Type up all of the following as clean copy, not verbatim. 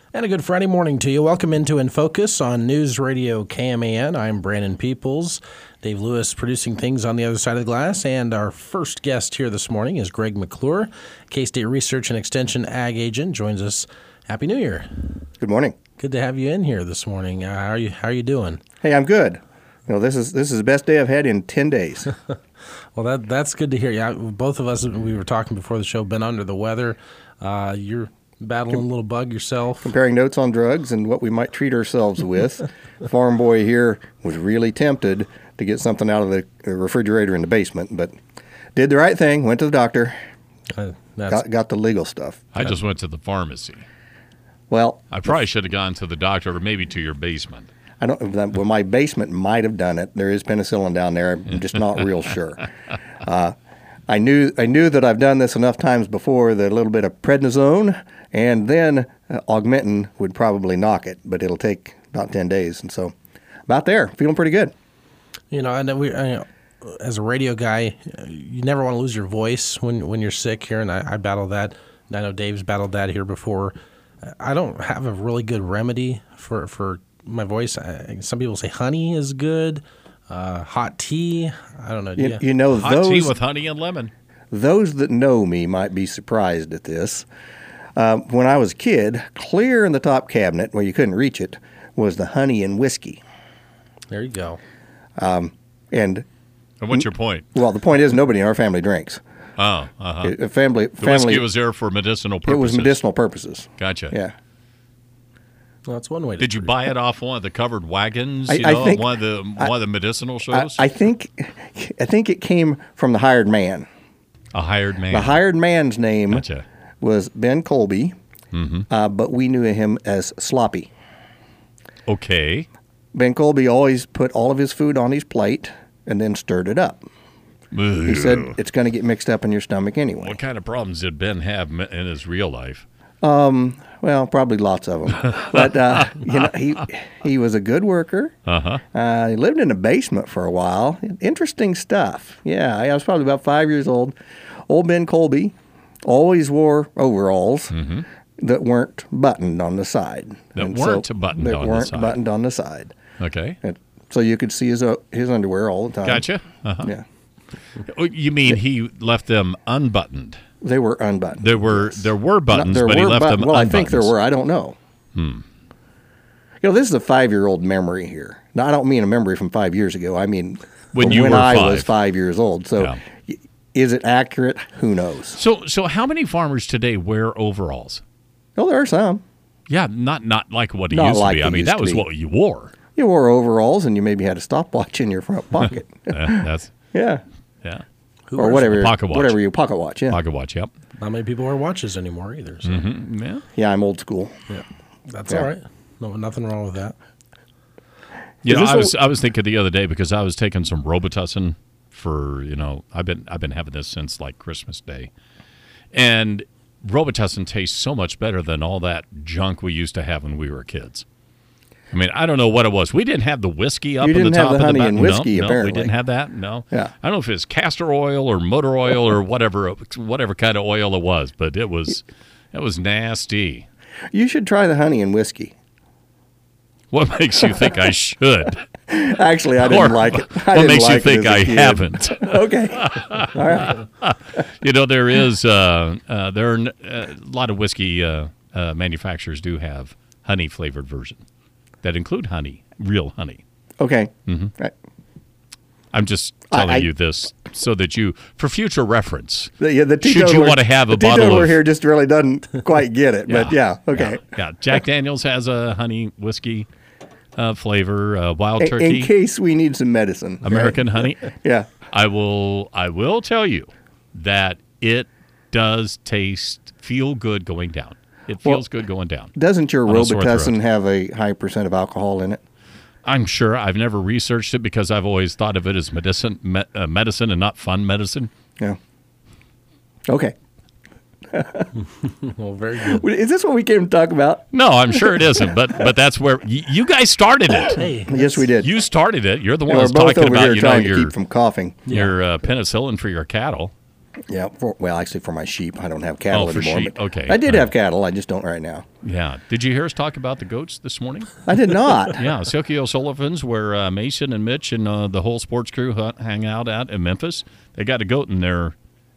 And a good Friday morning to you. Welcome into In Focus on News Radio KMAN. I'm Brandon Peoples. Dave Lewis producing things on the other side of the glass. And our first guest here this morning is Greg McClure, K-State Research and Extension Ag Agent, joins us. Happy New Year. Good morning. Good to have you in here this morning. How are you doing? Hey, I'm good. You know, this is the best day I've had in 10 days. Well, that's good to hear. Yeah, both of us, we were talking before the show, been under the weather. You're battling a little bug yourself. Comparing notes on drugs and what we might treat ourselves with. Farm boy here was really tempted to get something out of the refrigerator in the basement, but did the right thing, went to the doctor, got the legal stuff. I just went to the pharmacy. Well, I probably should have gone to the doctor or maybe to your basement. I don't. Well, my basement might have done it. There is penicillin down there. I'm just not real sure. I knew that I've done this enough times before that a little bit of prednisone and then Augmentin would probably knock it, but it'll take about 10 days. And so about there, feeling pretty good. You know, and as a radio guy, you never want to lose your voice when you're sick here, and I battle that. I know Dave's battled that here before. I don't have a really good remedy for my voice. Some people say honey is good. Hot tea. I don't know. You know, hot tea with honey and lemon. Those that know me might be surprised at this. When I was a kid, clear in the top cabinet where you couldn't reach it was the honey and whiskey. There you go. And what's your point? Well, the point is nobody in our family drinks. Oh, Family. The whiskey was there for medicinal purposes. It was medicinal purposes. Gotcha. Yeah. Well, that's one way. Did you buy it off one of the covered wagons? I think one of the medicinal shows. I think it came from the hired man. A hired man. The hired man's name Gotcha. was Ben Colby, but we knew him as Sloppy. Okay. Ben Colby always put all of his food on his plate and then stirred it up. Ugh. He said it's going to get mixed up in your stomach anyway. What kind of problems did Ben have in his real life? Well, probably lots of them. But he was a good worker. He lived in a basement for a while. Interesting stuff. Yeah, I was probably about 5 years old. Old Ben Colby always wore overalls that weren't buttoned on the side. That weren't buttoned on the side. Okay. And so you could see his underwear all the time. Gotcha. Yeah. You mean he left them unbuttoned? They were unbuttoned. There were buttons, but he left them unbuttoned. Well, I think there were. I don't know. You know, this is a 5-year-old memory here. Now, I don't mean a memory from 5 years ago. I mean when I was 5 years old. So is it accurate? Who knows? So how many farmers today wear overalls? Oh, there are some. Yeah, not like what it used to be. I mean, that was what you wore. You wore overalls, and you maybe had a stopwatch in your front pocket. Yeah. Or whatever. Pocket watch. Whatever you pocket watch. Yeah. Pocket watch. Yep. Not many people wear watches anymore either. So. Yeah, I'm old school. Yeah, that's all right. No, nothing wrong with that. You know, I was thinking the other day because I was taking some Robitussin for I've been having this since like Christmas Day, and Robitussin tastes so much better than all that junk we used to have when we were kids. I mean, I don't know what it was. We didn't have the whiskey up at the top of the honey and whiskey, apparently. We didn't have that. No. Yeah. I don't know if it's castor oil or motor oil or whatever kind of oil it was, but it was nasty. You should try the honey and whiskey. What makes you think I should? Actually, I didn't like it. What makes you think I haven't? Okay. All right. There is there are a lot of whiskey manufacturers do have honey flavored version. That include honey, real honey. Okay. Right. I'm just telling you this so that for future reference, should you want to have a bottle of... here just really doesn't quite get it, but okay. Yeah. Jack Daniels has a honey whiskey flavor, wild turkey. In case we need some medicine. American honey. Yeah. I will tell you that it does feel good going down. It feels good going down. Doesn't your Robitussin have a high % of alcohol in it? I'm sure. I've never researched it because I've always thought of it as medicine and not fun medicine. Yeah. Okay. Well, very good. Is this what we came to talk about? No, I'm sure it isn't. But that's where you guys started it. Hey, yes, we did. You started it. You're the one we're that's both talking over about here trying to keep from coughing. Your penicillin for your cattle. Yeah. Actually, for my sheep, I don't have cattle for anymore. Sheep. Okay. I did have cattle. I just don't right now. Yeah. Did you hear us talk about the goats this morning? I did not. Yeah, Silky O'Sullivan's, where Mason and Mitch and the whole sports crew hang out at in Memphis. They got a goat in their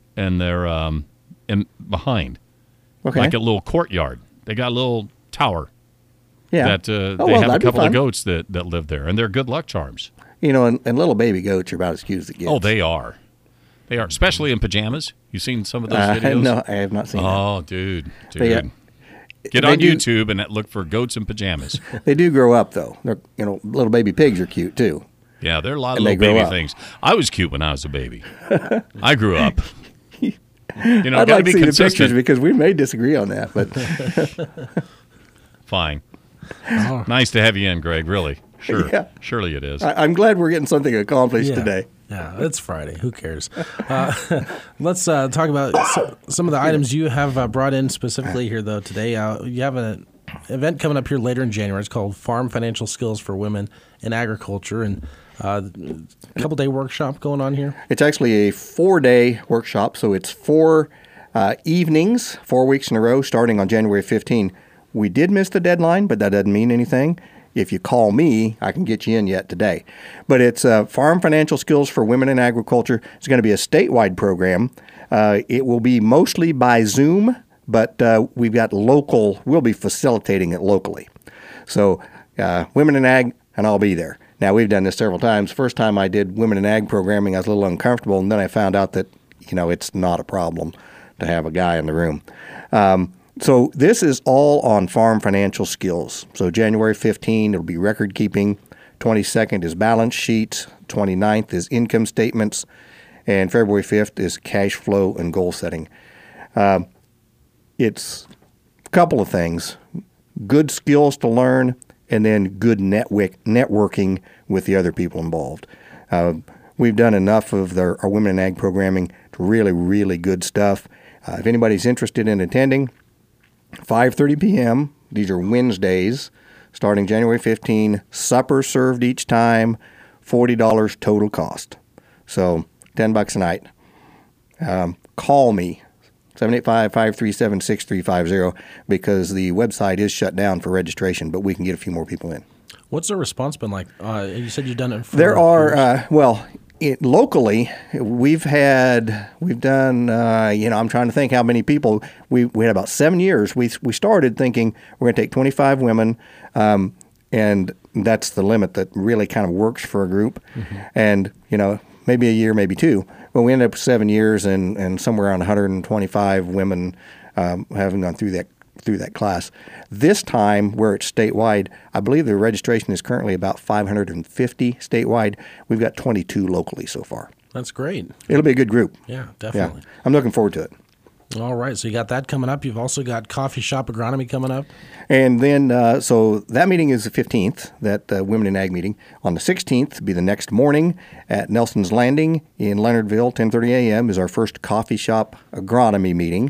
behind, Okay. like a little courtyard. They got a little tower. Yeah. That they have a couple of goats that live there, and they're good luck charms. And little baby goats are about as cute as it gets. Oh, they are. They are, especially in pajamas. You seen some of those videos? No, I have not seen that. Oh, dude. Get on YouTube and look for goats in pajamas. They do grow up, though. They're, little baby pigs are cute, too. Yeah, there are a lot of little baby things. I was cute when I was a baby. I grew up. I'd like to see the pictures because we may disagree on that, but fine. Nice to have you in, Greg. Really, sure, yeah. Surely it is. I'm glad we're getting something accomplished today. Yeah, it's Friday. Who cares? Let's talk about some of the items you have brought in specifically here, though. Today, you have an event coming up here later in January. It's called Farm Financial Skills for Women in Agriculture, and a couple-day workshop going on here. It's actually a 4-day workshop, so it's 4 evenings, 4 weeks in a row, starting on January 15. We did miss the deadline, but that doesn't mean anything. If you call me, I can get you in yet today. But it's Farm Financial Skills for Women in Agriculture. It's going to be a statewide program. It will be mostly by Zoom, but we've got we'll be facilitating it locally. So Women in Ag, and I'll be there. Now, we've done this several times. First time I did Women in Ag programming, I was a little uncomfortable, and then I found out that, it's not a problem to have a guy in the room. So this is all on farm financial skills. So January 15, it'll be record keeping. 22nd is balance sheets. 29th is income statements. And February 5th is cash flow and goal setting. It's a couple of things. Good skills to learn, and then good networking with the other people involved. We've done enough of our Women in Ag programming to really, really good stuff. If anybody's interested in attending, 5:30 p.m. These are Wednesdays, starting January 15. Supper served each time, $40 total cost. So $10 a night. Call me, 785-537-6350, because the website is shut down for registration, but we can get a few more people in. What's the response been like? You said you've done it for There are, locally, we've done, I'm trying to think how many people. We had about 7 years. We started thinking we're going to take 25 women, and that's the limit that really kind of works for a group. Mm-hmm. And, maybe a year, maybe 2. But we ended up with 7 years and somewhere around 125 women having gone through that class. This time, where it's statewide, I believe the registration is currently about 550 statewide. We've got 22 locally so far. That's great. It'll be a good group. Yeah, definitely. Yeah. I'm looking forward to it. All right, so you got that coming up. You've also got Coffee Shop Agronomy coming up. And then, so that meeting is the 15th, that Women in Ag meeting. On the 16th, be the next morning at Nelson's Landing in Leonardville, 10:30 a.m. is our first Coffee Shop Agronomy meeting.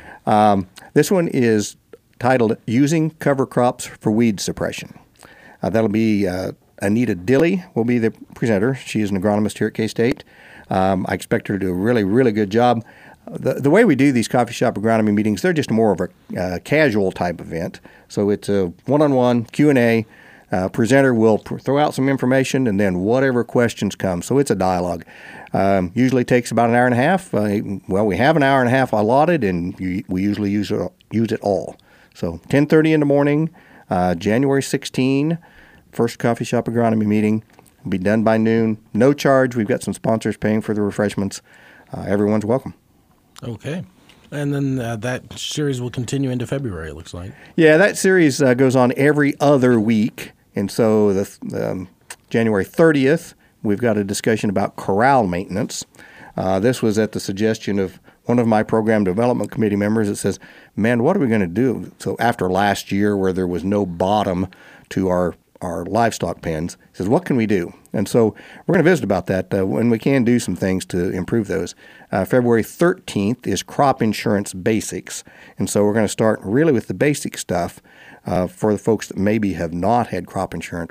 This one is titled Using Cover Crops for Weed Suppression. That'll be Anita Dilley will be the presenter. She is an agronomist here at K-State. I expect her to do a really, really good job. The way we do these coffee shop agronomy meetings, they're just more of a casual type event. So it's a one-on-one Q&A. Presenter will throw out some information and then whatever questions come. So it's a dialogue. Usually takes about an hour and a half. We have an hour and a half allotted, and we usually use it all. So 10:30 in the morning, January 16, first coffee shop agronomy meeting. Will be done by noon. No charge. We've got some sponsors paying for the refreshments. Everyone's welcome. Okay. And then that series will continue into February, it looks like. Yeah, that series goes on every other week. And so the January 30th, we've got a discussion about corral maintenance. This was at the suggestion of one of my program development committee members that says, man, what are we going to do? So after last year where there was no bottom to our livestock pens, he says, what can we do? And so we're going to visit about that when we can do some things to improve those. February 13th is crop insurance basics. And so we're going to start really with the basic stuff for the folks that maybe have not had crop insurance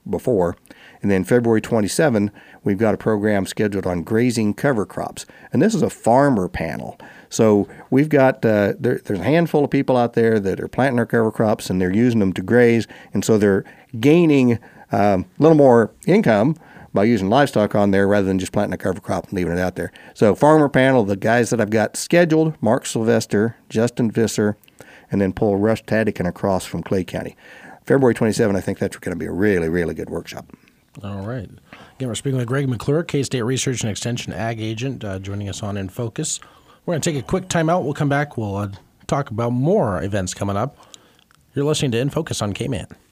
before. And then February 27, we've got a program scheduled on grazing cover crops. And this is a farmer panel. So we've got, there's a handful of people out there that are planting their cover crops and they're using them to graze. And so they're gaining a little more income by using livestock on there rather than just planting a cover crop and leaving it out there. So farmer panel, the guys that I've got scheduled, Mark Sylvester, Justin Visser, and then pull Russ Tadikin across from Clay County. February 27, I think that's going to be a really, really good workshop. All right. Again, we're speaking with Greg McClure, K-State Research and Extension Ag Agent, joining us on In Focus. We're going to take a quick time out. We'll come back. We'll talk about more events coming up. You're listening to In Focus on K-Man.